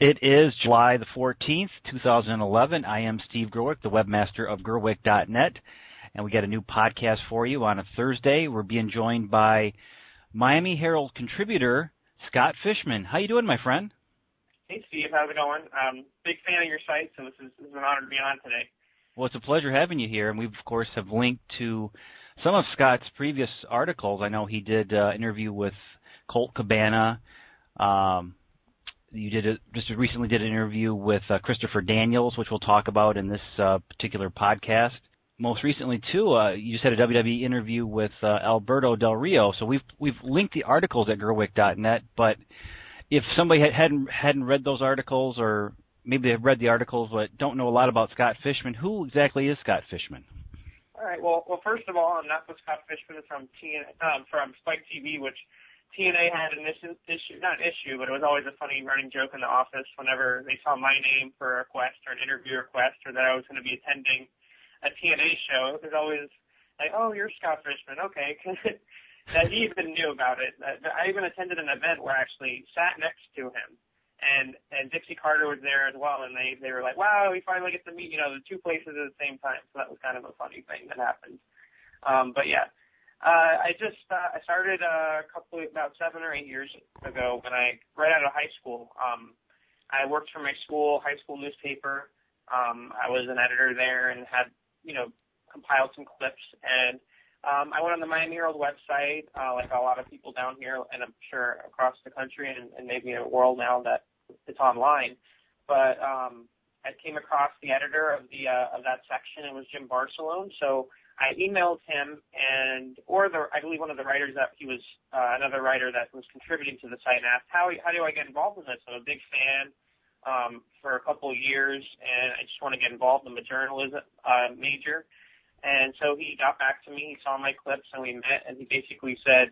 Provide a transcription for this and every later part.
It is July the 14th, 2011. I am Steve Gerwick, the webmaster of Gerwick.net, and we got a new podcast for you on a Thursday. We're being joined by Miami Herald contributor Scott Fishman. How you doing, my friend? Hey, Steve. How's it going? Big fan of your site, so this is an honor to be on today. Well, it's a pleasure having you here, and we, of course, have linked to some of Scott's previous articles. I know he did an interview with Colt Cabana. You just recently did an interview with Christopher Daniels, which we'll talk about in this particular podcast. Most recently, too, you just had a WWE interview with Alberto Del Rio. So we've linked the articles at Gerwick.net. But if somebody hadn't read those articles, or maybe they've read the articles but don't know a lot about Scott Fishman, who exactly is Scott Fishman? All right. Well, first of all, I'm not with Scott Fishman from Spike TV, which TNA had an issue, not an issue, but it was always a funny running joke in the office whenever they saw my name for a request or an interview request, or that I was going to be attending a TNA show. It was always like, oh, you're Scott Fishman, okay. That he even knew about it. I even attended an event where I actually sat next to him, and Dixie Carter was there as well, and they were like, wow, we finally get to meet, the two places at the same time. So that was kind of a funny thing that happened. But yeah. I started about 7 or 8 years ago right out of high school. I worked for my high school newspaper. I was an editor there and had, compiled some clips. And I went on the Miami Herald website, like a lot of people down here, and I'm sure across the country and maybe in the world now that it's online. But I came across the editor of that section. It was Jim Barcelone. So I emailed him I believe one of the writers that he was another writer that was contributing to the site, and asked how do I get involved in this? I'm a big fan for a couple of years, and I just want to get involved. I'm a journalism major, and so he got back to me. He saw my clips, and we met, and he basically said,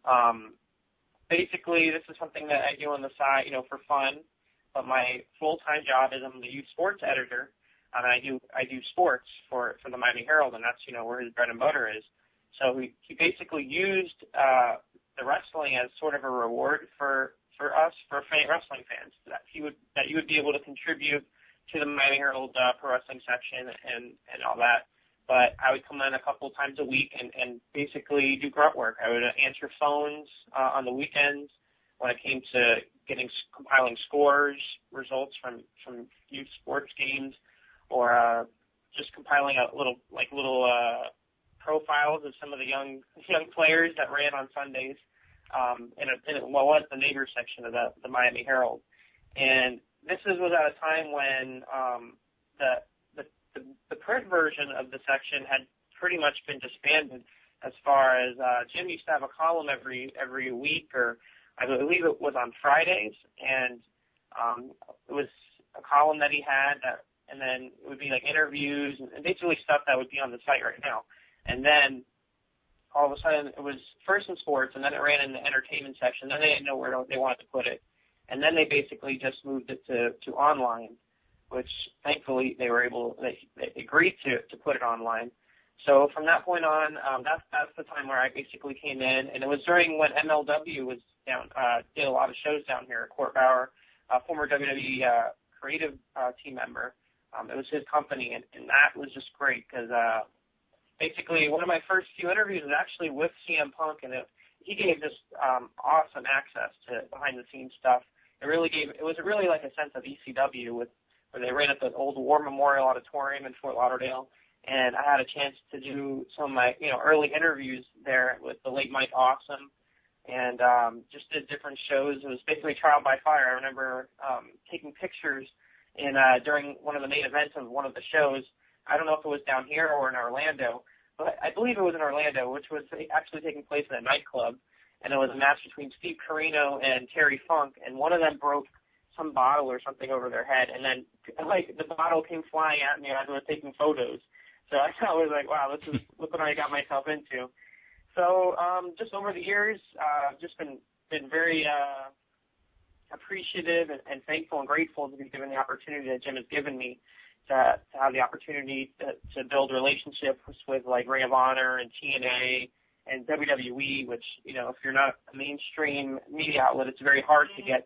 this is something that I do on the side, for fun, but my full-time job is I'm the youth sports editor. And I do sports for the Miami Herald, and that's where his bread and butter is. So he basically used the wrestling as sort of a reward for us, for wrestling fans, that you would be able to contribute to the Miami Herald pro wrestling section and all that. But I would come in a couple times a week and basically do grunt work. I would answer phones on the weekends when it came to compiling scores, results from youth sports games, or just compiling little profiles of some of the young players that ran on Sundays in what was the neighbor section of the Miami Herald. And this was at a time when the print version of the section had pretty much been disbanded, as far as Jim used to have a column every week, or I believe it was on Fridays, and it was a column that he had and then it would be like interviews and basically stuff that would be on the site right now. And then all of a sudden it was first in sports, and then it ran in the entertainment section. Then they didn't know where they wanted to put it. And then they basically just moved it to online, which thankfully they agreed to put it online. So from that point on, that's the time where I basically came in, and it was during when MLW was down, did a lot of shows down here. Court Bauer, former WWE creative team member. It was his company, and that was just great because basically one of my first few interviews was actually with CM Punk, and he gave just awesome access to behind-the-scenes stuff. It was really like a sense of ECW where they ran at the old War Memorial Auditorium in Fort Lauderdale, and I had a chance to do some of my early interviews there with the late Mike Awesome, and just did different shows. It was basically trial by fire. I remember taking pictures during one of the main events of one of the shows. I don't know if it was down here or in Orlando, but I believe it was in Orlando, which was actually taking place in a nightclub. And it was a match between Steve Corino and Terry Funk, and one of them broke some bottle or something over their head, and then the bottle came flying at me as I was taking photos. So I was like, wow, look what I got myself into. So just over the years, just been very appreciative and thankful and grateful to be given the opportunity that Jim has given me to have the opportunity to build relationships with like Ring of Honor and TNA and WWE, which, if you're not a mainstream media outlet, it's very hard to get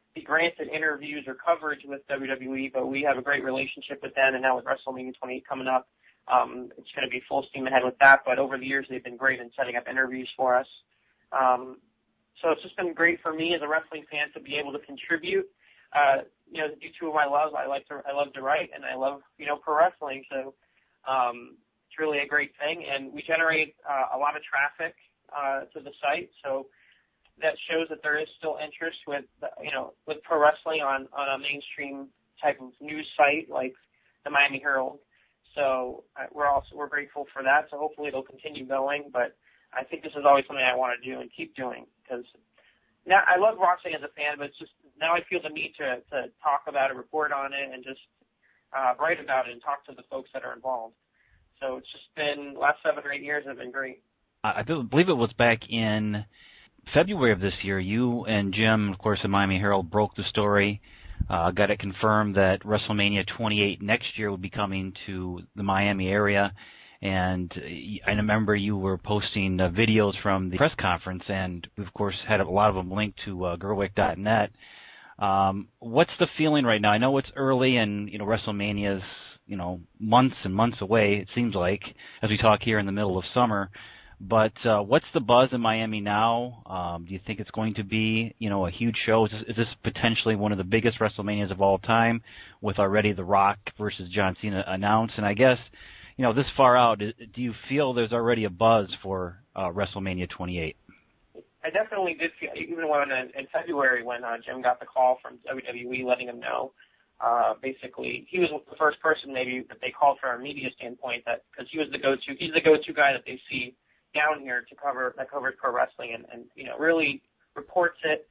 be granted interviews or coverage with WWE, but we have a great relationship with them, and now with WrestleMania 28 coming up, it's going to be full steam ahead with that. But over the years, they've been great in setting up interviews for us. So it's just been great for me as a wrestling fan to be able to contribute. To do two of my loves. I love to write, and I love, pro wrestling. So it's really a great thing, and we generate a lot of traffic to the site. So that shows that there is still interest with pro wrestling on a mainstream type of news site like the Miami Herald. So we're grateful for that. So hopefully it'll continue going. But I think this is always something I want to do and keep doing, because now I love watching as a fan, but it's just now I feel the need to talk about it, report on it, and just write about it and talk to the folks that are involved. So it's just been the last 7 or 8 years have been great. I believe it was back in February of this year. You and Jim, of course, the Miami Herald broke the story, got it confirmed that WrestleMania 28 next year would be coming to the Miami area. And I remember you were posting videos from the press conference, and we, of course, had a lot of them linked to Gerwick.net. What's the feeling right now? I know it's early, and WrestleMania's months and months away. It seems like as we talk here in the middle of summer. But what's the buzz in Miami now? Do you think it's going to be a huge show? Is this potentially one of the biggest WrestleManias of all time, with already The Rock versus John Cena announced? And I guess, this far out, do you feel there's already a buzz for WrestleMania 28? I definitely did feel, even when in February when Jim got the call from WWE letting him know, basically he was the first person maybe that they called from a media standpoint, that because he's the go-to guy that they see down here that covers pro wrestling and really reports it,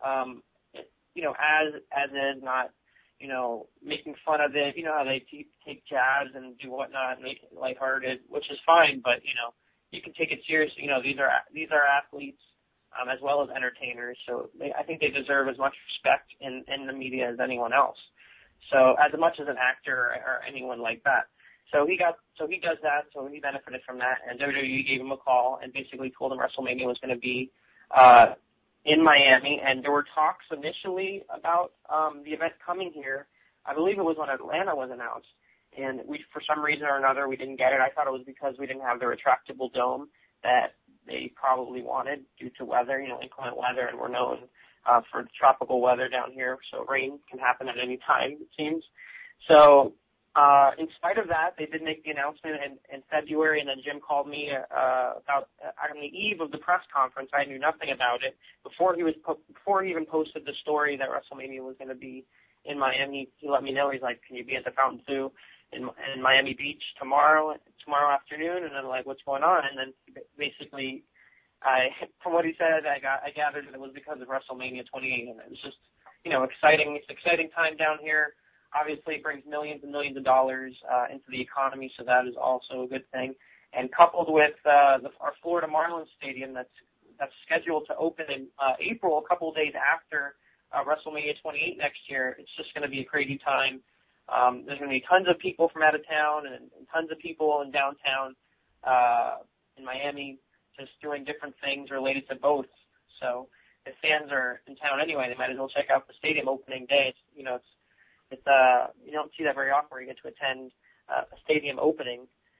as is, not making fun of it. How they take jabs and do whatnot, and make it lighthearted, which is fine, but you can take it seriously. These are athletes as well as entertainers, so I think they deserve as much respect in the media as anyone else. So as much as an actor or anyone like that. So he does that, so he benefited from that, and WWE gave him a call and basically told him WrestleMania was going to be in Miami, and there were talks initially about the event coming here. I believe it was when Atlanta was announced, and we, for some reason or another, we didn't get it. I thought it was because we didn't have the retractable dome that they probably wanted due to weather, inclement weather, and we're known for tropical weather down here, so rain can happen at any time, it seems. So in spite of that, they did make the announcement in February, and then Jim called me about on the eve of the press conference. I knew nothing about it before he even posted the story that WrestleMania was going to be in Miami. He let me know. He's like, "Can you be at the Fountain Zoo in Miami Beach tomorrow afternoon?" And I'm like, "What's going on?" And then basically, from what he said, I gathered that it was because of WrestleMania 28, and it was just exciting. It's an exciting time down here. Obviously, it brings millions and millions of dollars into the economy, so that is also a good thing. And coupled with our Florida Marlins Stadium that's scheduled to open in April, a couple of days after WrestleMania 28 next year, it's just going to be a crazy time. There's going to be tons of people from out of town and tons of people in downtown in Miami just doing different things related to both. So if fans are in town anyway, they might as well check out the stadium opening day. It's you don't see that very often where you get to attend a stadium opening,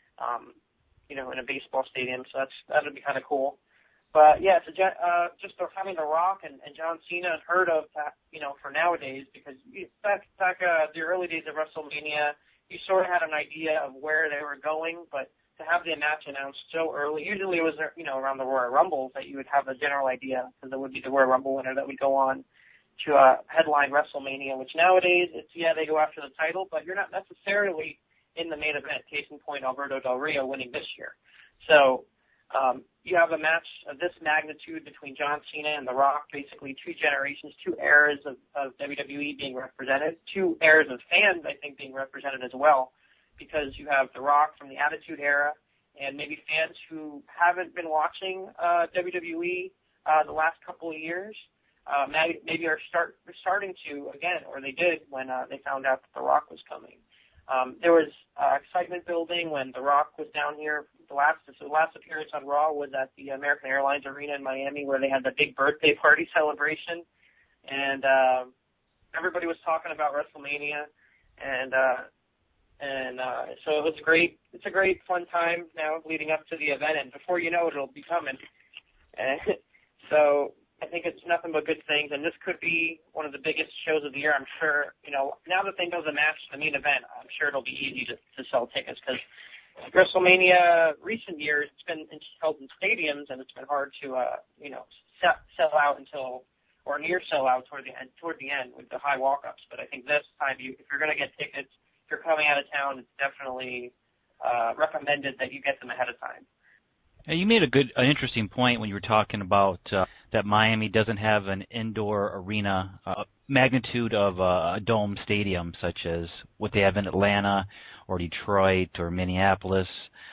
in a baseball stadium. So that would be kind of cool. But yeah, just having The Rock and John Cena unheard of, for nowadays, because back the early days of WrestleMania, you sort of had an idea of where they were going, but to have the match announced so early, usually it was around the Royal Rumble that you would have a general idea, because it would be the Royal Rumble winner that would go on to headline WrestleMania, which nowadays they go after the title, but you're not necessarily in the main event. Case in point, Alberto Del Rio winning this year. So you have a match of this magnitude between John Cena and The Rock, basically 2 generations, 2 eras of WWE being represented, 2 eras of fans, I think, being represented as well, because you have The Rock from the Attitude Era, and maybe fans who haven't been watching WWE the last couple of years, maybe are starting to again, or they did when they found out that The Rock was coming. There was excitement building when The Rock was down here. The last appearance on Raw was at the American Airlines Arena in Miami, where they had the big birthday party celebration. And everybody was talking about WrestleMania, and so it was great. It's a great fun time now leading up to the event, and before you know it, it'll be coming. And so I think it's nothing but good things, and this could be one of the biggest shows of the year. I'm sure, now that they know the match, the main event, I'm sure it'll be easy to sell tickets, because WrestleMania recent years, it's been held in stadiums, and it's been hard to, sell out until, or near sell out toward the end with the high walk-ups. But I think this time, if you're going to get tickets, if you're coming out of town, it's definitely recommended that you get them ahead of time. Yeah, you made an interesting point when you were talking about that Miami doesn't have an indoor arena magnitude of a dome stadium, such as what they have in Atlanta or Detroit or Minneapolis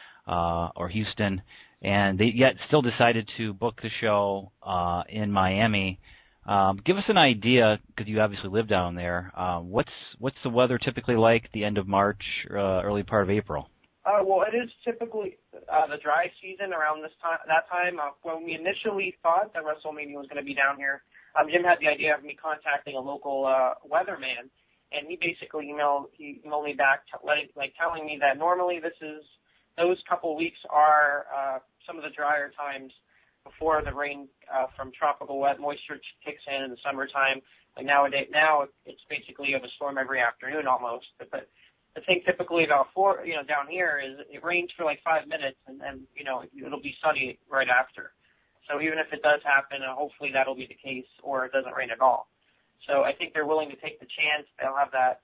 or Houston, and they yet still decided to book the show in Miami. Give us an idea, because you obviously live down there. What's the weather typically like at the end of March, early part of April? Well, it is typically the dry season around that time. When we initially thought that WrestleMania was going to be down here, Jim had the idea of me contacting a local weatherman, and he basically emailed me back telling me that normally those couple weeks are some of the drier times before the rain from tropical wet moisture kicks in the summertime. Like now it's basically you have a storm every afternoon almost. But the thing typically about down here is it rains for like 5 minutes, and then it'll be sunny right after. So even if it does happen, hopefully that'll be the case, or it doesn't rain at all. So I think they're willing to take the chance. They'll have that,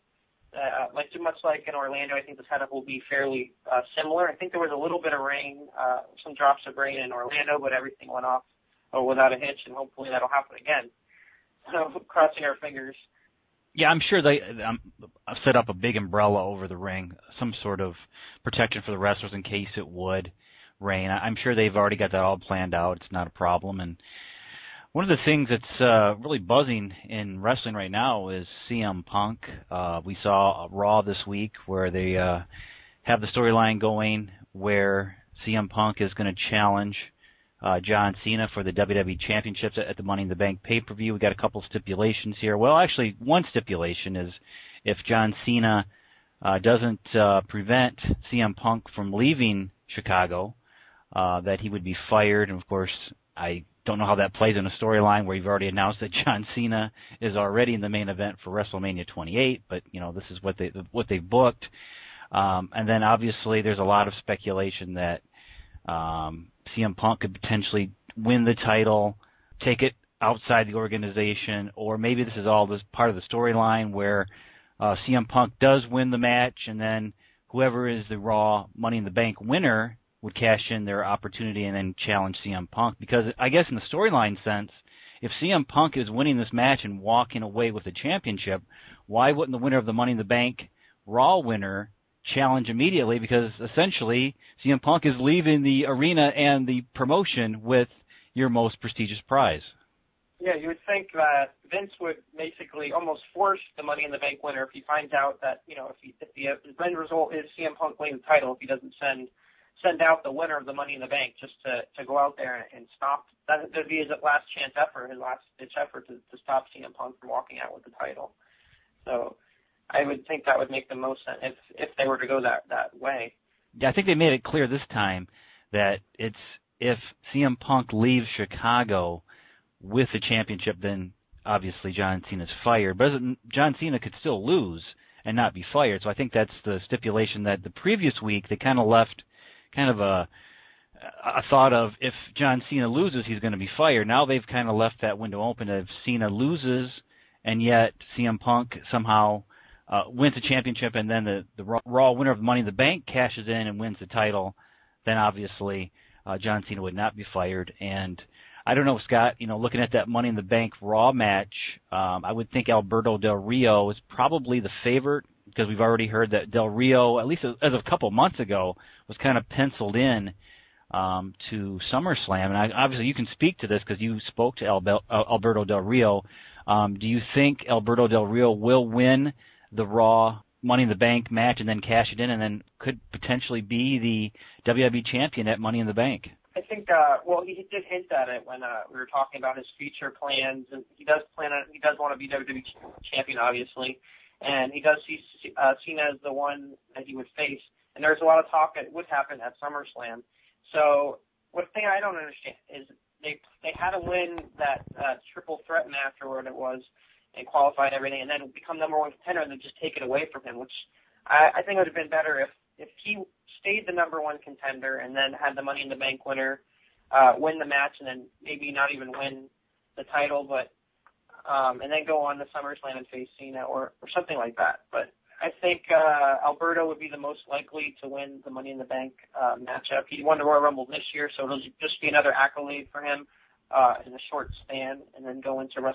much like in Orlando. I think the setup will be fairly similar. I think there was a little bit of rain, some drops of rain in Orlando, but everything went off without a hitch, and hopefully that'll happen again. So crossing our fingers. Yeah, I'm sure they set up a big umbrella over the ring, some sort of protection for the wrestlers in case it would rain. I'm sure they've already got that all planned out. It's not a problem. And one of the things that's really buzzing in wrestling right now is CM Punk. We saw Raw this week where they have the storyline going where CM Punk is going to challenge John Cena for the WWE Championships at the Money in the Bank pay-per-view. We got a couple stipulations here. Well, actually, one stipulation is if John Cena doesn't prevent CM Punk from leaving Chicago, that he would be fired. And of course, I don't know how that plays in a storyline where you've already announced that John Cena is already in the main event for WrestleMania 28, but this is what they've booked. And then obviously there's a lot of speculation that CM Punk could potentially win the title, take it outside the organization, or maybe this is all this part of the storyline where CM Punk does win the match, and then whoever is the Raw Money in the Bank winner would cash in their opportunity and then challenge CM Punk. Because I guess in the storyline sense, if CM Punk is winning this match and walking away with the championship, why wouldn't the winner of the Money in the Bank Raw winner challenge immediately? Because essentially CM Punk is leaving the arena and the promotion with your most prestigious prize. Yeah, you would think that Vince would basically almost force the Money in the Bank winner if he finds out that, if the end result is CM Punk winning the title, if he doesn't send out the winner of the Money in the Bank just to go out there and stop. That would be his last chance effort, his last ditch effort to stop CM Punk from walking out with the title. So I would think that would make the most sense if they were to go that way. Yeah, I think they made it clear this time that it's if CM Punk leaves Chicago with the championship, then obviously John Cena's fired. But John Cena could still lose and not be fired. So I think that's the stipulation that the previous week they kind of left kind of a thought of if John Cena loses, he's going to be fired. Now they've kind of left that window open. If Cena loses and yet CM Punk somehow wins the championship, and then the Raw winner of Money in the Bank cashes in and wins the title, then obviously John Cena would not be fired. And I don't know, Scott, looking at that Money in the Bank Raw match, I would think Alberto Del Rio is probably the favorite, because we've already heard that Del Rio, at least as of a couple months ago, was kind of penciled in to SummerSlam. And obviously you can speak to this because you spoke to Alberto Del Rio. Do you think Alberto Del Rio will win the Raw Money in the Bank match and then cash it in and then could potentially be the WWE champion at Money in the Bank? I think, well, he did hint at it when we were talking about his future plans, and he does want to be WWE champion, obviously, and he does see Cena as the one that he would face. And there's a lot of talk that it would happen at SummerSlam. So, one thing I don't understand is they had to win that triple threat match or whatever it was, and qualify and everything, and then become number one contender, and then just take it away from him, which I think would have been better if he stayed the number one contender and then had the Money in the Bank winner win the match and then maybe not even win the title, but and then go on to SummerSlam and face Cena or something like that. But I think Alberto would be the most likely to win the Money in the Bank matchup. He won the Royal Rumble this year, so it'll just be another accolade for him in a short span, and then go into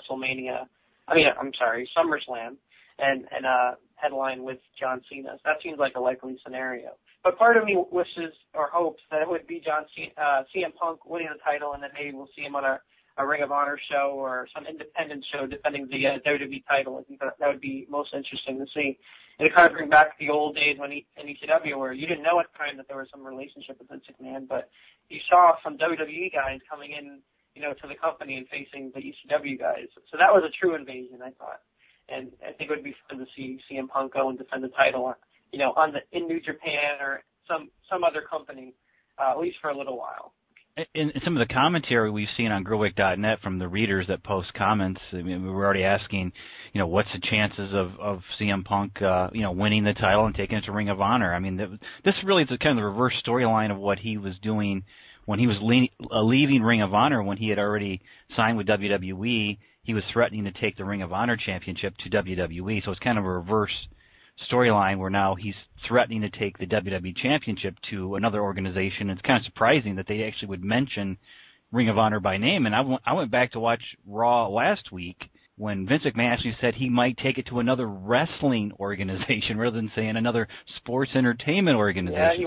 SummerSlam and headline with John Cena. So that seems like a likely scenario. But part of me wishes or hopes that it would be CM Punk winning the title, and then maybe we'll see him on a Ring of Honor show or some independent show defending the WWE title. I think that would be most interesting to see. And it kind of bring back the old days when in ECW where you didn't know at the time that there was some relationship with Vince McMahon, but you saw some WWE guys coming in, to the company and facing the ECW guys. So that was a true invasion, I thought. And I think it would be fun to see CM Punk go and defend the title, in New Japan or some other company, at least for a little while. In some of the commentary we've seen on Grillwick.net from the readers that post comments, I mean, we were already asking, what's the chances of CM Punk, winning the title and taking it to Ring of Honor? I mean, this really is kind of the reverse storyline of what he was doing when he was leaving Ring of Honor. When he had already signed with WWE, he was threatening to take the Ring of Honor championship to WWE. So it's kind of a reverse storyline where now he's threatening to take the WWE championship to another organization. It's kind of surprising that they actually would mention Ring of Honor by name. And I went back to watch Raw last week when Vince McMahon actually said he might take it to another wrestling organization rather than saying another sports entertainment organization.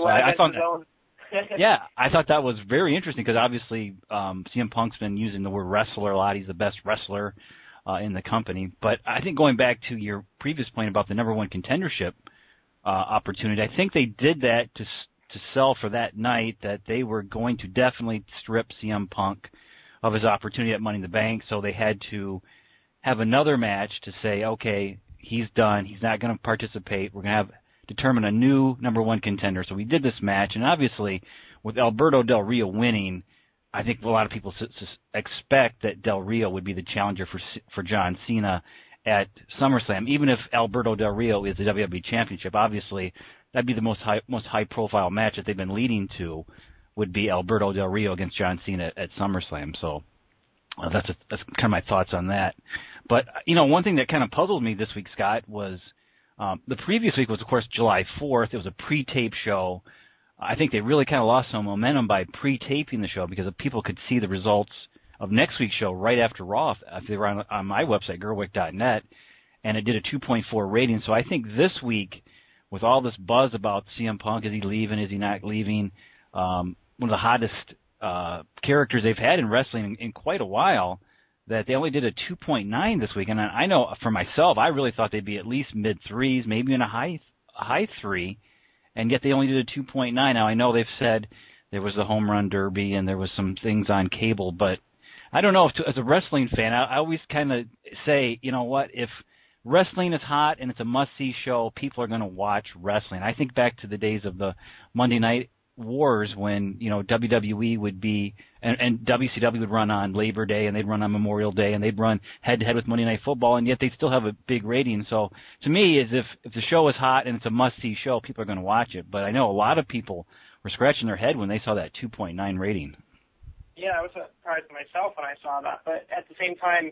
Yeah, I thought that was very interesting because obviously CM Punk's been using the word wrestler a lot. He's the best wrestler in the company. But I think going back to your previous point about the number one contendership opportunity, I think they did that to sell for that night that they were going to definitely strip CM Punk of his opportunity at Money in the Bank. So they had to have another match to say, okay, he's done. He's not going to participate. We're going to determine a new number one contender. So we did this match, and obviously with Alberto Del Rio winning, I think a lot of people expect that Del Rio would be the challenger for John Cena at SummerSlam. Even if Alberto Del Rio is the WWE Championship, obviously that'd be the most high profile match that they've been leading to, would be Alberto Del Rio against John Cena at SummerSlam. So that's kind of my thoughts on that. But one thing that kind of puzzled me this week, Scott, was the previous week was, of course, July 4th. It was a pre-tape show. I think they really kind of lost some momentum by pre-taping the show because people could see the results of next week's show right after Raw. If they were on my website, Grillwick.net, and it did a 2.4 rating. So I think this week, with all this buzz about CM Punk, is he leaving, is he not leaving, one of the hottest characters they've had in wrestling in quite a while, that they only did a 2.9 this week. And I know for myself, I really thought they'd be at least mid-threes, maybe in a high three, and yet they only did a 2.9. Now, I know they've said there was the home run derby and there was some things on cable, but I don't know. As a wrestling fan, I always kind of say, you know what, if wrestling is hot and it's a must-see show, people are going to watch wrestling. I think back to the days of the Monday Night Wars when, WWE would be, and WCW would run on Labor Day and they'd run on Memorial Day and they'd run head-to-head with Monday Night Football, and yet they'd still have a big rating. So to me, as if the show is hot and it's a must-see show, people are going to watch it. But I know a lot of people were scratching their head when they saw that 2.9 rating. Yeah, I was surprised myself when I saw that. But at the same time,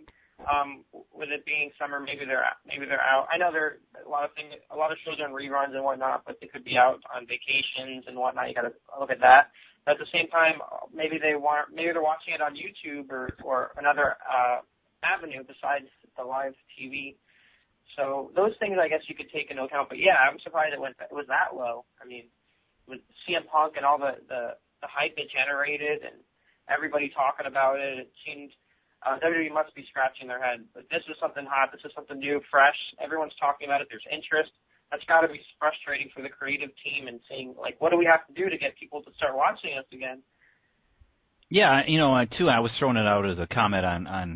with it being summer, maybe they're out. I know there are a lot of shows on reruns and whatnot, but they could be out on vacations and whatnot. You got to look at that. But at the same time, maybe they're watching it on YouTube or another avenue besides the live TV. So those things, I guess, you could take into account. But yeah, I'm surprised it was that low. I mean, with CM Punk and all the hype it generated and everybody talking about it, it seemed WWE must be scratching their head. But this is something hot. This is something new, fresh. Everyone's talking about it. There's interest. That's got to be frustrating for the creative team and seeing, like, what do we have to do to get people to start watching us again? Yeah, too, I was throwing it out as a comment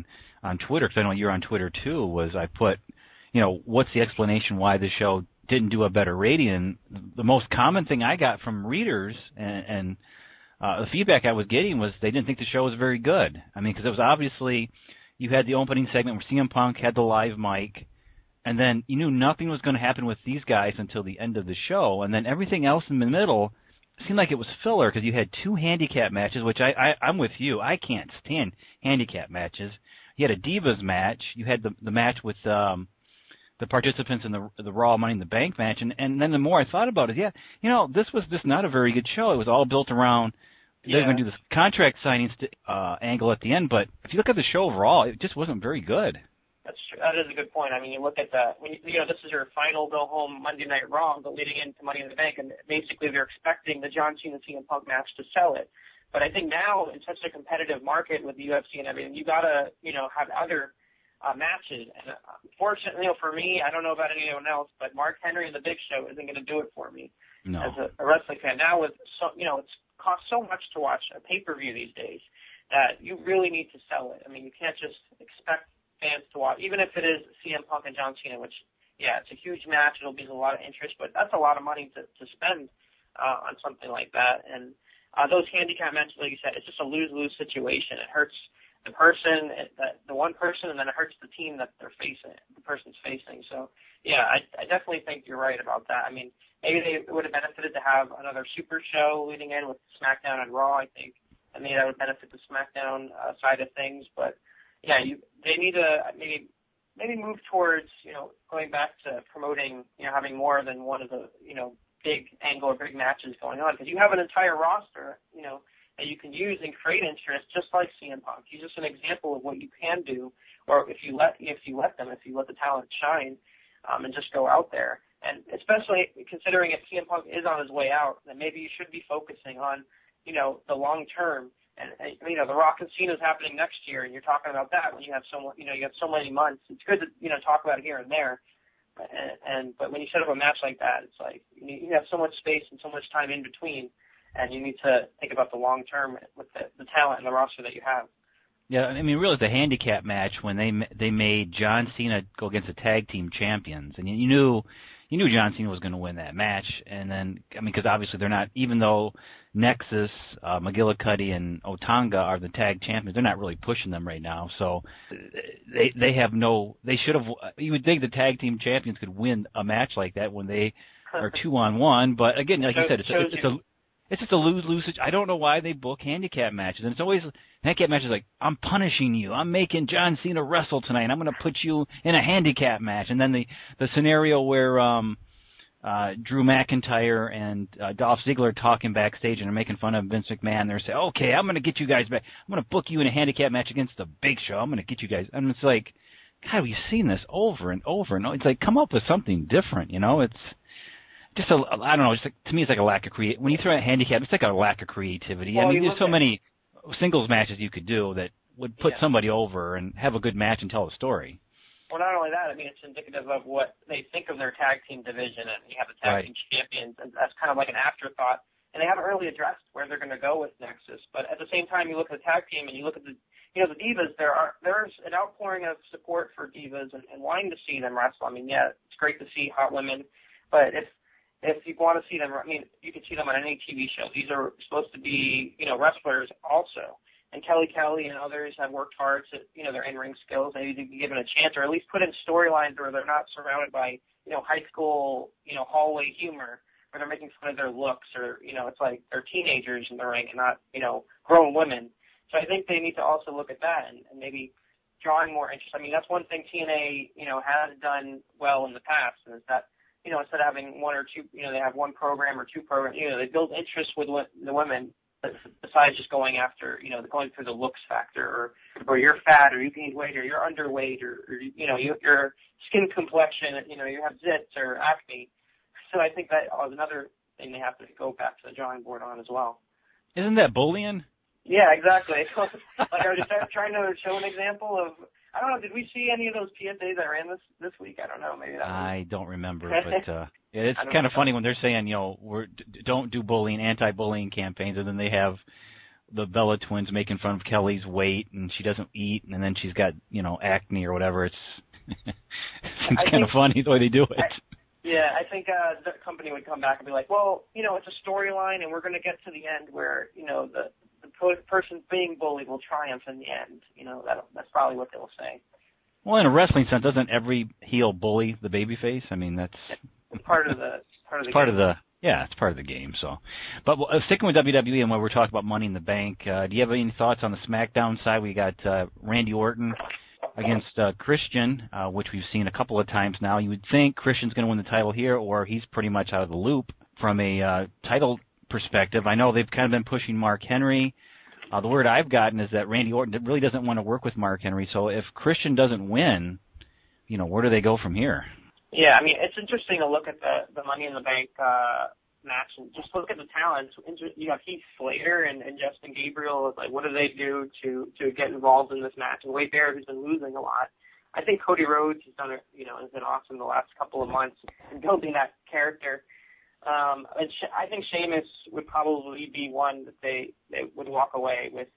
on Twitter, because I know you're on Twitter too, was I put, what's the explanation why the show didn't do a better rating? And the most common thing I got from readers and the feedback I was getting was they didn't think the show was very good. I mean, because it was obviously, you had the opening segment where CM Punk had the live mic, and then you knew nothing was going to happen with these guys until the end of the show, and then everything else in the middle seemed like it was filler, because you had 2 handicap matches, which I'm with you. I can't stand handicap matches. You had a Divas match. You had the match with the participants in the Raw Money in the Bank match, and then the more I thought about it, this was just not a very good show. It was all built around they're going to do this contract signings angle at the end, but if you look at the show overall, it just wasn't very good. That's true. That is a good point. I mean, you look at this is your final go-home Monday Night Raw, but leading into Money in the Bank, and basically they're expecting the John Cena CM Punk match to sell it. But I think now, in such a competitive market with the UFC and everything, you gotta, have other matches. And fortunately, for me, I don't know about anyone else, but Mark Henry and the Big Show isn't going to do it for me as a wrestling fan. Now, with it's cost so much to watch a pay-per-view these days that you really need to sell it. I mean, you can't just expect fans to watch, even if it is CM Punk and John Cena, which, it's a huge match. It'll be a lot of interest, but that's a lot of money to spend on something like that. And those handicap matches, like you said, it's just a lose-lose situation. It hurts the person, the one person, and then it hurts the team that the person's facing. So, I definitely think you're right about that. I mean, maybe they would have benefited to have another super show leading in with SmackDown and Raw, I think. I mean, that would benefit the SmackDown side of things, but they need to maybe move towards, going back to promoting, having more than one of the, big angle or big matches going on, because you have an entire roster, that you can use and create interest, just like CM Punk. He's just an example of what you can do, or if you let the talent shine, and just go out there. And especially considering if CM Punk is on his way out, then maybe you should be focusing on, the long term. And the Rock and Cena is happening next year, and you're talking about that when you have you have so many months. It's good to talk about it here and there, but when you set up a match like that, it's like you have so much space and so much time in between, and you need to think about the long term with the talent and the roster that you have. Yeah, I mean, really, the handicap match when they made John Cena go against the tag team champions, and you knew John Cena was going to win that match, and then because obviously they're not, even though Nexus, McGillicuddy, and Otanga are the tag champions, they're not really pushing them right now. So they should have. You would think the tag team champions could win a match like that when they are 2-on-1, but again, like you said, it's just a lose-lose. I don't know why they book handicap matches, and it's always handicap matches like, I'm punishing you, I'm making John Cena wrestle tonight, I'm going to put you in a handicap match, and then the scenario where Drew McIntyre and Dolph Ziggler talking backstage and are making fun of Vince McMahon. They're saying, okay, I'm going to get you guys back. I'm going to book you in a handicap match against the Big Show. I'm going to get you guys. And it's like, God, we've seen this over and over and over. It's like, come up with something different, It's just I don't know. Just to me, it's like a lack of when you throw out handicap, it's like a lack of creativity. Well, there's so many singles matches you could do that would put somebody over and have a good match and tell a story. Well, not only that, it's indicative of what they think of their tag team division, and you have the tag team champions, and that's kind of like an afterthought. And they haven't really addressed where they're going to go with Nexus. But at the same time, you look at the tag team and you look at the Divas. There's an outpouring of support for Divas and wanting to see them wrestle. It's great to see hot women, but if you want to see them, you can see them on any TV show. These are supposed to be, wrestlers also. And Kelly and others have worked hard to, their in-ring skills. They need to be given a chance, or at least put in storylines where they're not surrounded by, high school, hallway humor, where they're making fun of their looks, or, it's like they're teenagers in the ring and not, grown women. So I think they need to also look at that and maybe drawing more interest. That's one thing TNA, has done well in the past, is that, instead of having one or two, they have one program or two programs, they build interest with the women, besides just going after, going through the looks factor, or you're fat, or you gained weight, or you're underweight, or your skin complexion, you have zits or acne. So I think that is another thing they have to go back to the drawing board on as well. Isn't that bullying? Yeah, exactly. Like I was just trying to show an example of, I don't know, did we see any of those PSAs that ran this week? I don't know. Maybe I don't remember, but it's kind of funny when they're saying, don't do bullying, anti-bullying campaigns, and then they have the Bella twins making fun of Kelly's weight, and she doesn't eat, and then she's got, acne or whatever. It's kind of funny the way they do it. I think the company would come back and be like, well, it's a storyline, and we're going to get to the end where, the person being bullied will triumph in the end. That's probably what they'll say. Well, in a wrestling sense, doesn't every heel bully the babyface? I mean, that's part of the game. It's part of the game. So, but sticking with WWE and when we're talking about Money in the Bank, do you have any thoughts on the SmackDown side? We got Randy Orton against Christian, which we've seen a couple of times now. You would think Christian's going to win the title here, or he's pretty much out of the loop from a title perspective. I know they've kind of been pushing Mark Henry. The word I've gotten is that Randy Orton really doesn't want to work with Mark Henry. So if Christian doesn't win, where do they go from here? Yeah, I mean, it's interesting to look at the Money in the Bank match and just look at the talents. You have Heath Slater and Justin Gabriel. Like, what do they do to get involved in this match? And Wade Barrett, who's been losing a lot. I think Cody Rhodes has done has been awesome the last couple of months in building that character. And I think Sheamus would probably be one that they would walk away with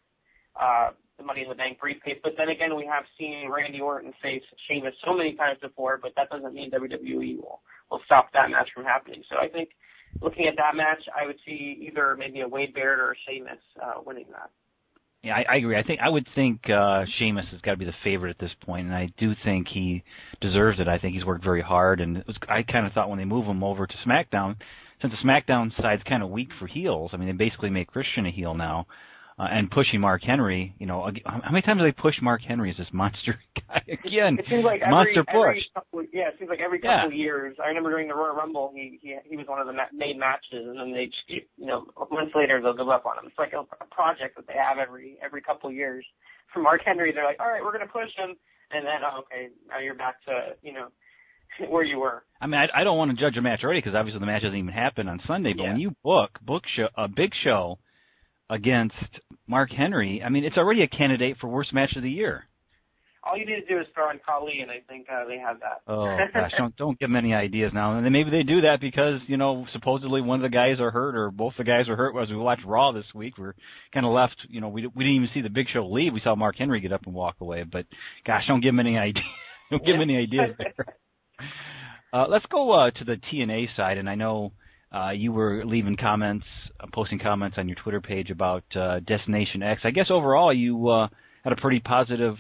the Money in the Bank briefcase. But then again, we have seen Randy Orton face Sheamus so many times before, but that doesn't mean WWE will stop that match from happening. So I think looking at that match, I would see either maybe a Wade Barrett or a Sheamus winning that. Yeah, I agree. I would think Sheamus has got to be the favorite at this point, and I do think he deserves it. I think he's worked very hard, and I kind of thought when they move him over to SmackDown, since the SmackDown side's kind of weak for heels, I mean, they basically make Christian a heel now, and pushing Mark Henry. How many times have they pushed Mark Henry as this monster guy again? It seems like monster push. It seems like every couple of years. I remember during the Royal Rumble, he was one of the main matches, and then they just, months later they'll give up on him. It's like a project that they have every couple of years. For Mark Henry, they're like, all right, we're going to push him, and then okay, now you're back to where you were. I mean, I don't want to judge a match already because obviously the match doesn't even happen on Sunday. But when you book a Big Show against Mark Henry, I mean, it's already a candidate for worst match of the year. All you need to do is throw in Khali, and I think they have that. Oh gosh, don't give them any ideas now. And then maybe they do that because supposedly one of the guys are hurt or both the guys are hurt. As we watched Raw this week, we're kind of left. We didn't even see the Big Show leave. We saw Mark Henry get up and walk away. But gosh, don't give them any ideas. Don't give them any ideas there. Let's go to the TNA side, and I know you were leaving comments, posting comments on your Twitter page about Destination X. I guess overall you had a pretty positive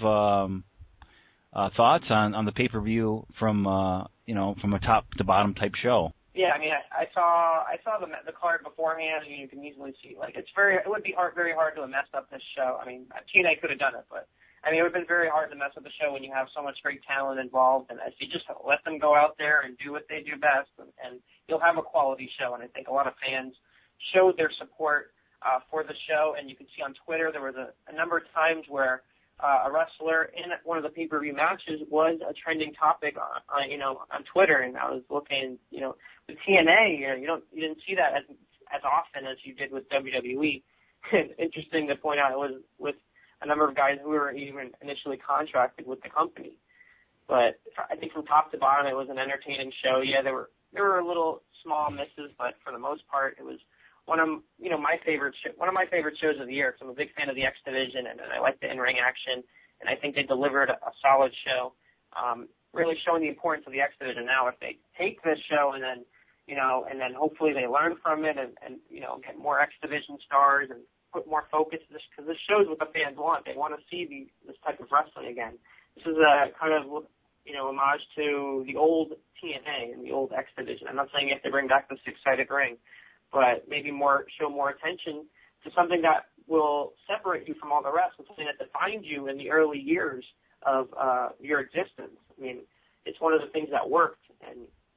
thoughts on the pay-per-view from a top to bottom type show. Yeah, I mean, I saw the card beforehand, and you can easily see it would be very hard to have messed up this show. I mean, TNA could have done it, but I mean, it would have been very hard to mess up the show when you have so much great talent involved, and if you just let them go out there and do what they do best, and you'll have a quality show. And I think a lot of fans showed their support for the show, and you can see on Twitter there was a number of times where a wrestler in one of the pay-per-view matches was a trending topic on Twitter, and I was looking, with TNA, you didn't see that as often as you did with WWE. Interesting to point out, it was with a number of guys who were even initially contracted with the company. But I think from top to bottom, it was an entertaining show. Yeah, there were a little small misses, but for the most part, it was one of my favorite shows of the year. Because I'm a big fan of the X Division, and I like the in-ring action, and I think they delivered a solid show, really showing the importance of the X Division. Now, if they take this show and then hopefully they learn from it and get more X Division stars and put more focus in this, because this shows what the fans want. They want to see this type of wrestling again. This is a kind of homage to the old TNA and the old X Division. I'm not saying you have to bring back the six-sided ring, but maybe show more attention to something that will separate you from all the rest, and something that defined you in the early years of your existence. I mean, it's one of the things that worked, and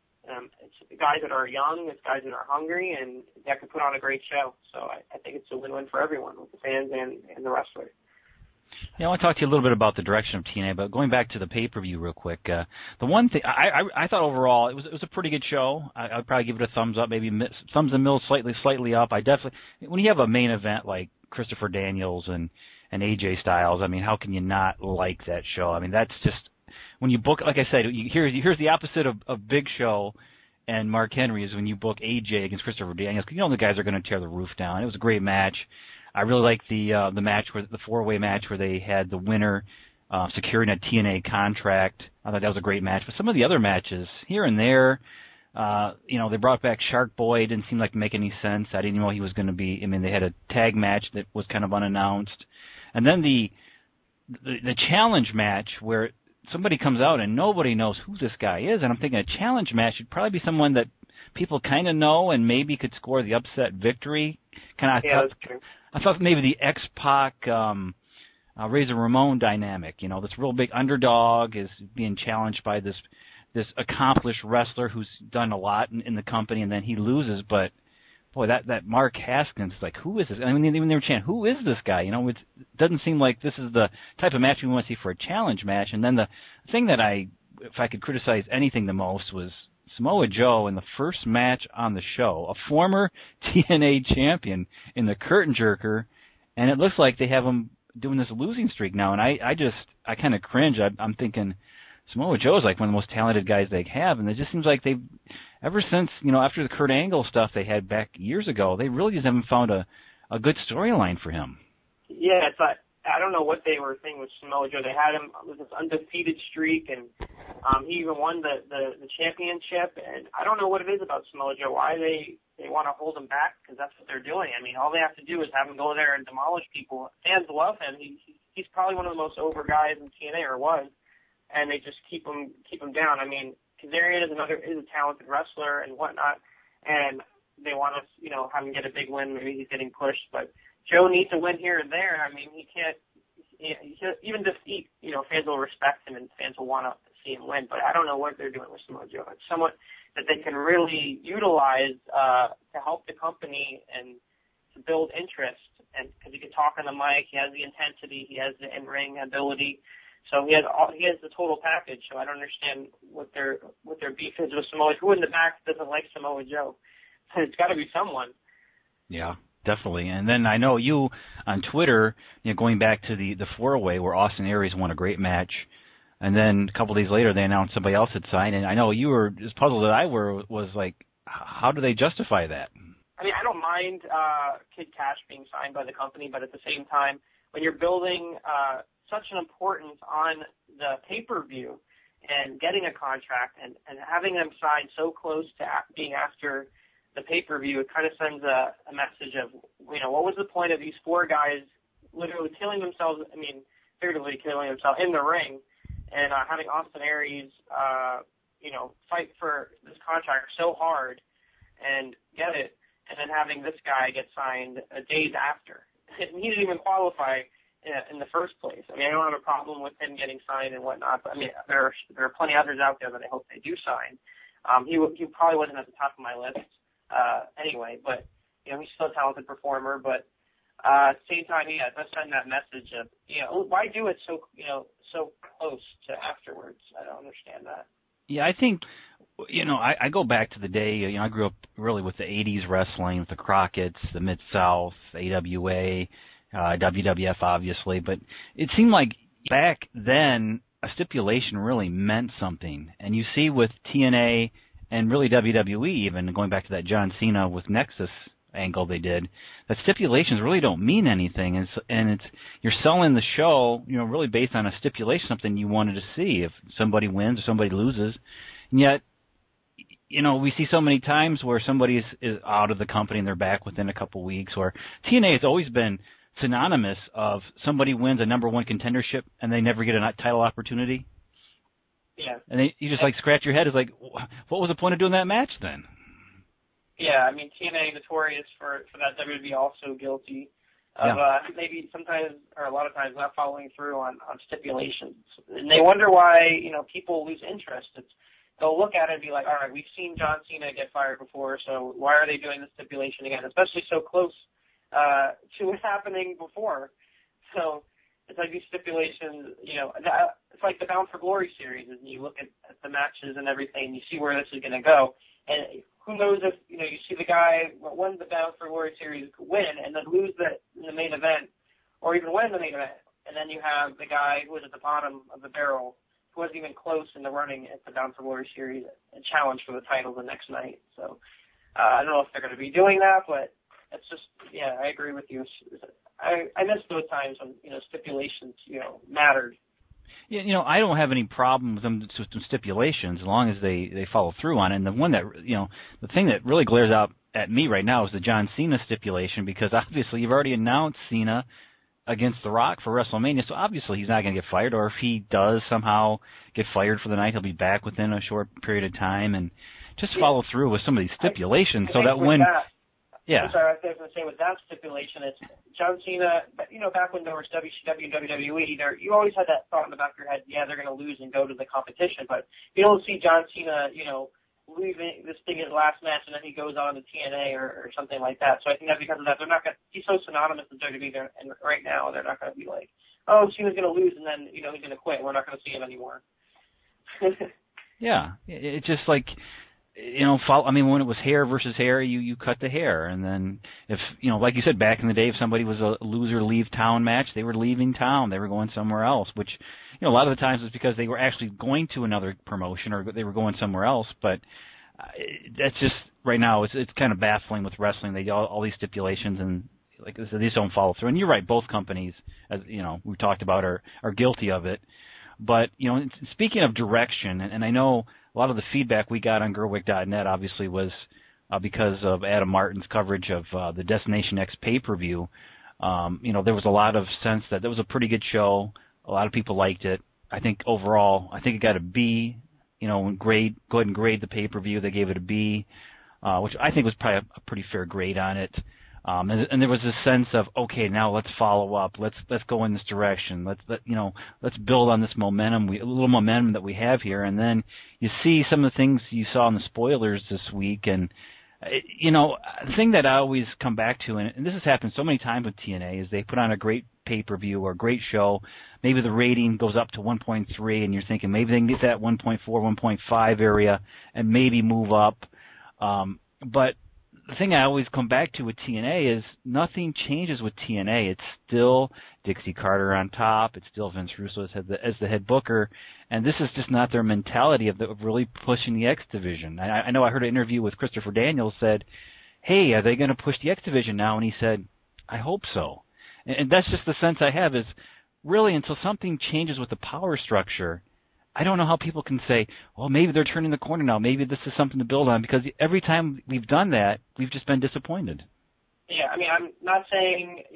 it's guys that are young, it's guys that are hungry, and that can put on a great show. So I think it's a win-win for everyone, with the fans and the wrestlers. Yeah, I want to talk to you a little bit about the direction of TNA, but going back to the pay-per-view real quick, the one thing I thought overall it was a pretty good show. I'd probably give it a thumbs up, maybe thumbs in the middle, slightly up. I definitely, when you have a main event like Christopher Daniels and AJ Styles, I mean, how can you not like that show? I mean, that's just, when you book, like I said, here's the opposite of Big Show and Mark Henry is when you book AJ against Christopher Daniels, because the guys are going to tear the roof down. It was a great match. I really like the match where the 4-way match where they had the winner securing a TNA contract. I thought that was a great match. But some of the other matches here and there, they brought back Shark Boy. It didn't seem like to make any sense. I didn't know he was going to be. I mean, they had a tag match that was kind of unannounced, and then the challenge match where somebody comes out and nobody knows who this guy is, and I'm thinking a challenge match should probably be someone that people kind of know and maybe could score the upset victory. That's true. I thought maybe the X-Pac Razor Ramon dynamic, this real big underdog is being challenged by this accomplished wrestler who's done a lot in the company, and then he loses. But boy, that Mark Haskins, like, who is this? I mean, even they were chanting, who is this guy? It doesn't seem like this is the type of match we want to see for a challenge match. And then the thing that if I could criticize anything the most, was Samoa Joe in the first match on the show, a former TNA champion in the curtain jerker, and it looks like they have him doing this losing streak now. And I kind of cringe. I'm thinking Samoa Joe is like one of the most talented guys they have, and it just seems like they've, ever since, after the Kurt Angle stuff they had back years ago, they really just haven't found a good storyline for him. Yeah, it's like, I don't know what they were thinking with Samoa Joe. They had him with this undefeated streak, and he even won the championship. And I don't know what it is about Samoa Joe, why they want to hold him back, because that's what they're doing. I mean, all they have to do is have him go there and demolish people. Fans love him. He's probably one of the most over guys in TNA, or was, and they just keep him down. I mean, Kazarian is a talented wrestler and whatnot, and they want to, have him get a big win. Maybe he's getting pushed, but Joe needs a win here and there. I mean, he can't even defeat. Fans will respect him and fans will want to see him win. But I don't know what they're doing with Samoa Joe. It's someone that they can really utilize to help the company and to build interest. And because he can talk on the mic, he has the intensity, he has the in-ring ability. So he has the total package. So I don't understand what their beef is with Samoa. Who in the back doesn't like Samoa Joe? It's got to be someone. Yeah, definitely. And then I know you on Twitter, going back to the 4-way where Austin Aries won a great match, and then a couple of days later they announced somebody else had signed. And I know you were as puzzled as I was like, how do they justify that? I mean, I don't mind Kid Cash being signed by the company, but at the same time, when you're building such an importance on the pay-per-view and getting a contract and having them signed so close to being after the pay-per-view, it kind of sends a message of, what was the point of these 4 guys literally killing themselves, figuratively killing themselves in the ring, and having Austin Aries, fight for this contract so hard and get it, and then having this guy get signed days after. He didn't even qualify in the first place. I mean, I don't have a problem with him getting signed and whatnot, but I mean, there are plenty others out there that I hope they do sign. He probably wasn't at the top of my list anyway, but he's still a talented performer. But at the same time, it does send that message of why do it so close to afterwards? I don't understand that. Yeah, I think I go back to the day. I grew up really with the '80s wrestling, with the Crockett's, the Mid-South, AWA. WWF, obviously, but it seemed like back then a stipulation really meant something. And you see with TNA and really WWE, even going back to that John Cena with Nexus angle they did, that stipulations really don't mean anything. And you're selling the show, really based on a stipulation, something you wanted to see if somebody wins or somebody loses. And yet, we see so many times where somebody is out of the company and they're back within a couple weeks. Or TNA has always been synonymous of somebody wins a number 1 contendership and they never get a title opportunity. Yeah. And you just scratch your head. It's like, what was the point of doing that match then? Yeah, I mean, TNA notorious for that. WWE also guilty of maybe sometimes or a lot of times not following through on stipulations. And they wonder why, people lose interest. They'll look at it and be like, all right, we've seen John Cena get fired before, so why are they doing the stipulation again, especially so close to what's happening before. So it's like these stipulations, it's like the Bound for Glory series, and you look at the matches and everything, and you see where this is going to go. And who knows if, you see the guy who won the Bound for Glory series win and then lose in the main event, or even win the main event. And then you have the guy who was at the bottom of the barrel, who wasn't even close in the running at the Bound for Glory series, and challenge for the title the next night. So I don't know if they're going to be doing that, but it's just, yeah, I agree with you. I miss those times when, stipulations, mattered. Yeah, I don't have any problem with them stipulations as long as they follow through on it. And the one that, the thing that really glares out at me right now is the John Cena stipulation, because obviously you've already announced Cena against The Rock for WrestleMania, so obviously he's not going to get fired, or if he does somehow get fired for the night, he'll be back within a short period of time, and just follow through with some of these stipulations so that when... Yeah. I'm sorry, I was going to say with that stipulation, it's John Cena, back when there was WCW and WWE, you always had that thought in the back of your head, yeah, they're going to lose and go to the competition, but you don't see John Cena, leaving this thing his last match and then he goes on to TNA or something like that. So I think that because of that, they're not going to, he's so synonymous with WWE and right now, they're not going to be like, oh, Cena's going to lose and then, he's going to quit. We're not going to see him anymore. Yeah. It's just like, when it was hair versus hair, you cut the hair. And then if, like you said, back in the day, if somebody was a loser leave town match, they were leaving town. They were going somewhere else, which, a lot of the times it's because they were actually going to another promotion or they were going somewhere else. But that's just, right now, it's kind of baffling with wrestling. They all these stipulations and, like I said, these don't follow through. And you're right, both companies, as we talked about, are guilty of it. But, speaking of direction, and I know a lot of the feedback we got on Gerwig.net obviously was because of Adam Martin's coverage of the Destination X pay-per-view. There was a lot of sense that was a pretty good show. A lot of people liked it. I think overall, it got a B. Go ahead and grade the pay-per-view. They gave it a B, which I think was probably a pretty fair grade on it. And there was this sense of, okay, now let's follow up. Let's go in this direction. Let's build on this momentum, a little momentum that we have here. And then you see some of the things you saw in the spoilers this week. And, the thing that I always come back to, and this has happened so many times with TNA, is they put on a great pay-per-view or a great show. Maybe the rating goes up to 1.3 and you're thinking maybe they can get that 1.4, 1.5 area and maybe move up. But the thing I always come back to with TNA is nothing changes with TNA. It's still Dixie Carter on top. It's still Vince Russo as the head booker. And this is just not their mentality of really pushing the X Division. I know I heard an interview with Christopher Daniels said, hey, are they going to push the X Division now? And he said, I hope so. And that's just the sense I have is really until something changes with the power structure, I don't know how people can say, well, maybe they're turning the corner now. Maybe this is something to build on, because every time we've done that, we've just been disappointed. Yeah, I'm not saying,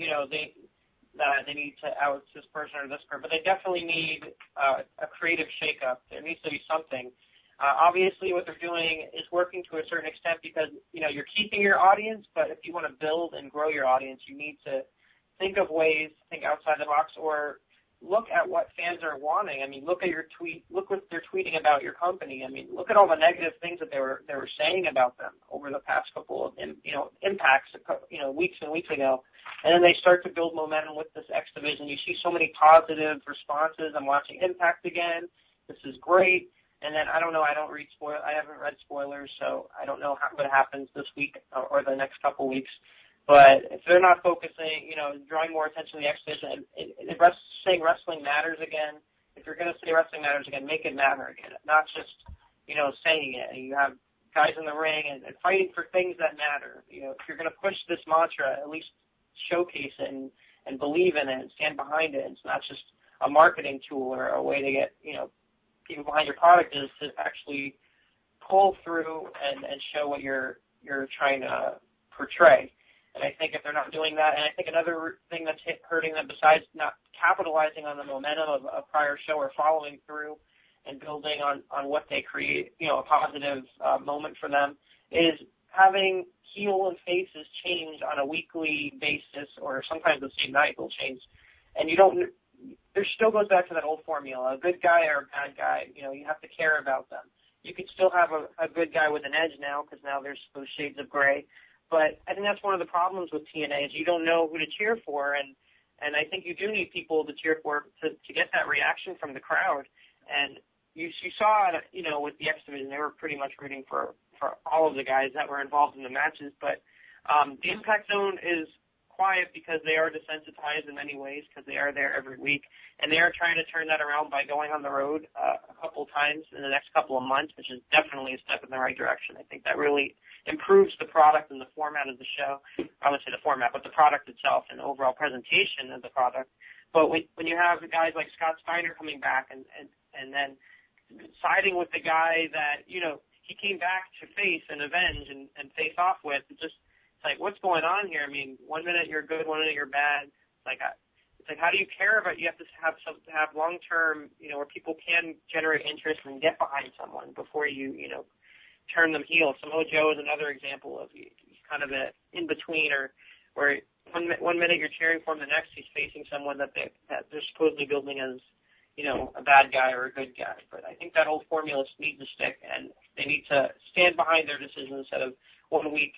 they need to out this person or this person, but they definitely need a creative shakeup. There needs to be something. Obviously, what they're doing is working to a certain extent because, you're keeping your audience, but if you want to build and grow your audience, you need to think of ways, think outside the box, or look at what fans are wanting. Look at your tweet. Look what they're tweeting about your company. Look at all the negative things that they were saying about them over the past couple of impacts, weeks and weeks ago. And then they start to build momentum with this X Division. You see so many positive responses. I'm watching Impact again. This is great. And then I don't know. I haven't read spoilers, so I don't know what happens this week or the next couple weeks. But if they're not focusing, drawing more attention to the X Division, and saying wrestling matters again, if you're going to say wrestling matters again, make it matter again, not just, saying it. And you have guys in the ring and fighting for things that matter. If you're going to push this mantra, at least showcase it and believe in it and stand behind it. It's not just a marketing tool or a way to get, people behind your product, is to actually pull through and show what you're trying to portray. And I think if they're not doing that, and I think another thing that's hurting them besides not capitalizing on the momentum of a prior show or following through and building on what they create, a positive moment for them, is having heel and faces change on a weekly basis, or sometimes the same night will change. And there still goes back to that old formula, a good guy or a bad guy, you have to care about them. You could still have a good guy with an edge now, because now there's those shades of gray. But I think that's one of the problems with TNA is you don't know who to cheer for, and I think you do need people to cheer for to get that reaction from the crowd. And you saw it, with the X Division, they were pretty much rooting for all of the guys that were involved in the matches. But the Impact Zone is quiet because they are desensitized in many ways, because they are there every week, and they are trying to turn that around by going on the road a couple times in the next couple of months, which is definitely a step in the right direction. I think that really improves the product and the format of the show. I wouldn't say the format, but the product itself and the overall presentation of the product. But when you have guys like Scott Steiner coming back and then siding with the guy that, you know, he came back to face and avenge and face off with, it's like, what's going on here? I mean, 1 minute you're good, 1 minute you're bad. It's like, how do you care about? You have to have long-term, you know, where people can generate interest and get behind someone before you turn them heel. Samoa Joe is another example of he's kind of an in-betweener where one minute you're cheering for him, the next he's facing someone that they're supposedly building as, you know, a bad guy or a good guy. But I think that old formula needs to stick, and they need to stand behind their decision instead of 1 week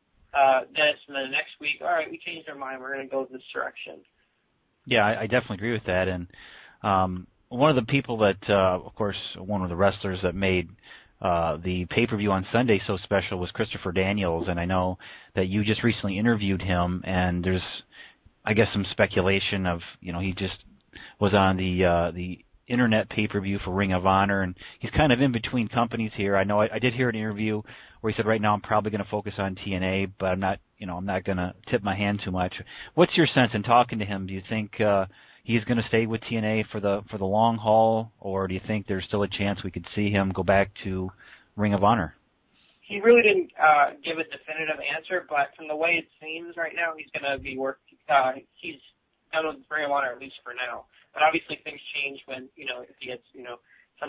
this and then the next week, all right, we changed our mind, we're going to go this direction. Yeah, I definitely agree with that. And one of the people that, of course, one of the wrestlers that made the pay-per-view on Sunday so special was Christopher Daniels, and I know that you just recently interviewed him, and there's, I guess, some speculation of, you know, he just was on the internet pay-per-view for Ring of Honor, and he's kind of in between companies here. I know I did hear an interview where he said, right now I'm probably going to focus on TNA, but I'm not going to tip my hand too much. What's your sense in talking to him? Do you think he's going to stay with TNA for the long haul, or do you think there's still a chance we could see him go back to Ring of Honor? He really didn't give a definitive answer, but from the way it seems right now, he's going to be he's done with Ring of Honor, at least for now. But obviously things change when, you know, if he gets, you know,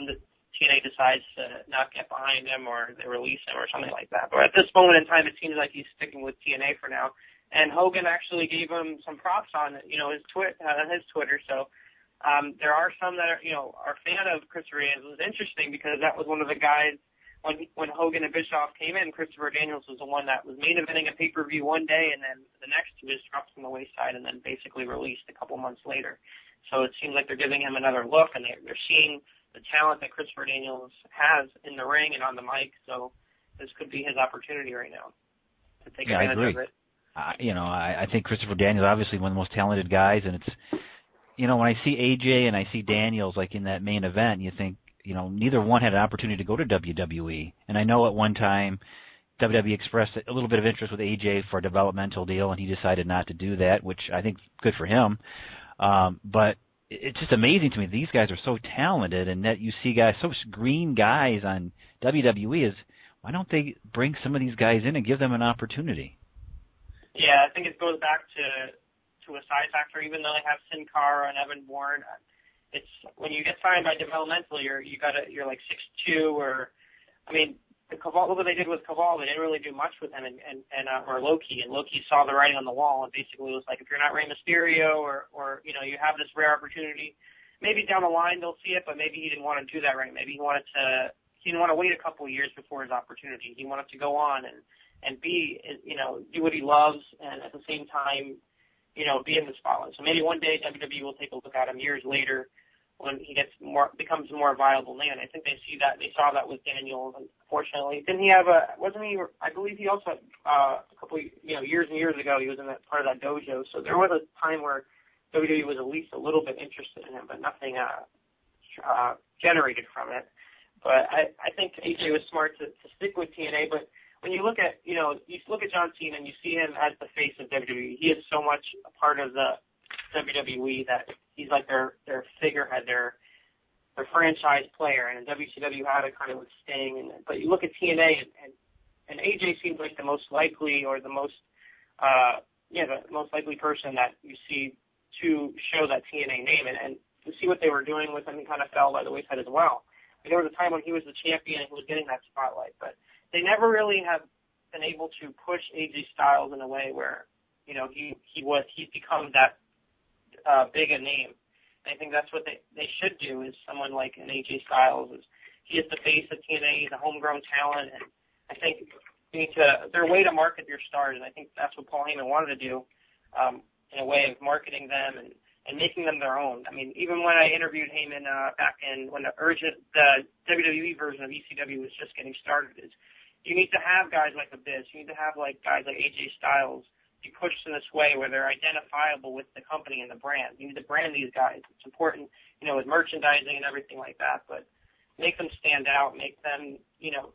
TNA decides to not get behind him or they release him or something like that. But at this moment in time, it seems like he's sticking with TNA for now. And Hogan actually gave him some props on, you know, his Twitter. So there are some that are, you know, are fan of Christopher Daniels. It was interesting because that was one of the guys when Hogan and Bischoff came in. Christopher Daniels was the one that was main eventing a pay-per-view one day, and then the next he was dropped from the wayside and then basically released a couple months later. So it seems like they're giving him another look, and they're seeing the talent that Christopher Daniels has in the ring and on the mic. So this could be his opportunity right now to take advantage of it. I think Christopher Daniels is obviously one of the most talented guys, and it's, you know, when I see AJ and I see Daniels like in that main event, you think, you know, neither one had an opportunity to go to WWE. And I know at one time WWE expressed a little bit of interest with AJ for a developmental deal, and he decided not to do that, which I think is good for him. But it's just amazing to me. These guys are so talented, and that you see guys, so green guys on WWE is, why don't they bring some of these guys in and give them an opportunity? Yeah, I think it goes back to a size factor. Even though they have Sin Cara and Evan Bourne, it's when you get signed by developmental, you're like 6'2", or I mean, look what they did with Caval. They didn't really do much with him, or Loki, and Loki saw the writing on the wall, and basically was like, if you're not Rey Mysterio, or you know, you have this rare opportunity, maybe down the line they'll see it, but maybe he didn't want to do that right. Maybe he didn't want to wait a couple of years before his opportunity. He wanted to go on and be, you know, do what he loves, and at the same time, you know, be in the spotlight. So maybe one day WWE will take a look at him years later when he becomes a more viable name. I think they saw that with Daniels, unfortunately. Didn't he have I believe he also, a couple, you know, years and years ago, he was in that part of that dojo. So there was a time where WWE was at least a little bit interested in him, but nothing, generated from it. But I think AJ was smart to stick with TNA, but when you look at, you know, you look at John Cena and you see him as the face of WWE, he is so much a part of the WWE that he's like their figurehead, their franchise player, and WCW had it kind of with Sting. But you look at TNA, and AJ seems like the most likely, or the most likely person that you see to show that TNA name, and to see what they were doing with him, he kind of fell by the wayside as well. There was a time when he was the champion and he was getting that spotlight, but they never really have been able to push AJ Styles in a way where, you know, he's become that big a name. And I think that's what they should do, is someone like an AJ Styles. He is the face of TNA, he's a homegrown talent, and I think their way to market your stars, and I think that's what Paul Heyman wanted to do, in a way of marketing them and making them their own. I mean, even when I interviewed Heyman back when the WWE version of ECW was just getting started, you need to have guys like Abyss, you need to have guys like AJ Styles be pushed in this way where they're identifiable with the company and the brand. You need to brand these guys. It's important, you know, with merchandising and everything like that, but make them stand out, make them, you know,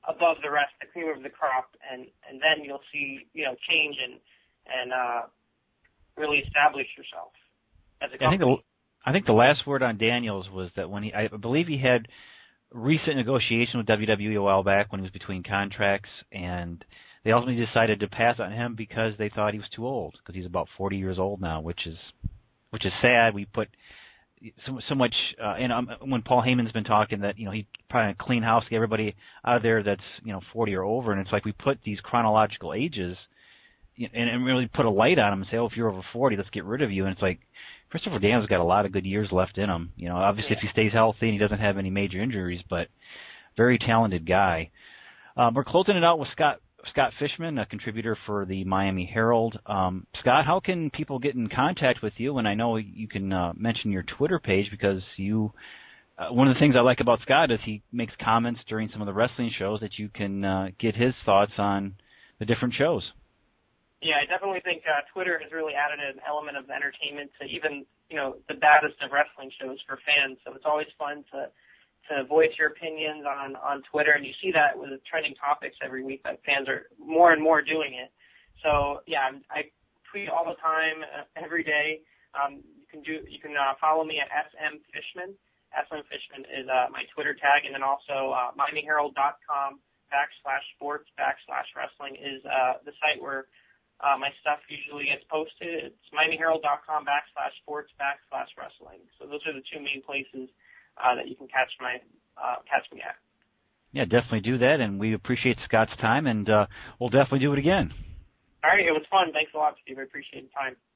above the rest, the cream of the crop, and then you'll see, change and really establish yourself as a company. I think the last word on Daniels was that when I believe he had recent negotiation with WWE a while back when he was between contracts, and they ultimately decided to pass on him because they thought he was too old, because he's about 40 years old now, which is sad. We put so much, when Paul Heyman's been talking that, he'd probably clean house, get everybody out of there that's, 40 or over, and it's like we put these chronological ages and really put a light on them and say, oh, if you're over 40, let's get rid of you. And it's like, Christopher Daniels got a lot of good years left in him. Obviously if he stays healthy and he doesn't have any major injuries, but very talented guy. We're closing it out with Scott Fishman, a contributor for the Miami Herald. Scott, how can people get in contact with you? And I know you can mention your Twitter page, because one of the things I like about Scott is he makes comments during some of the wrestling shows that you can get his thoughts on the different shows. Yeah, I definitely think Twitter has really added an element of entertainment to even, the baddest of wrestling shows for fans. So it's always fun to voice your opinions on Twitter, and you see that with trending topics every week that fans are more and more doing it. So yeah, I tweet all the time, every day. You can follow me at SM Fishman. SM Fishman is my Twitter tag, and then also MiamiHerald.com/sports/wrestling is the site where my stuff usually gets posted. It's MiamiHerald.com/sports/wrestling. So those are the two main places that you can catch me at. Yeah, definitely do that, and we appreciate Scott's time, and we'll definitely do it again. All right, it was fun. Thanks a lot, Steve. I appreciate the time.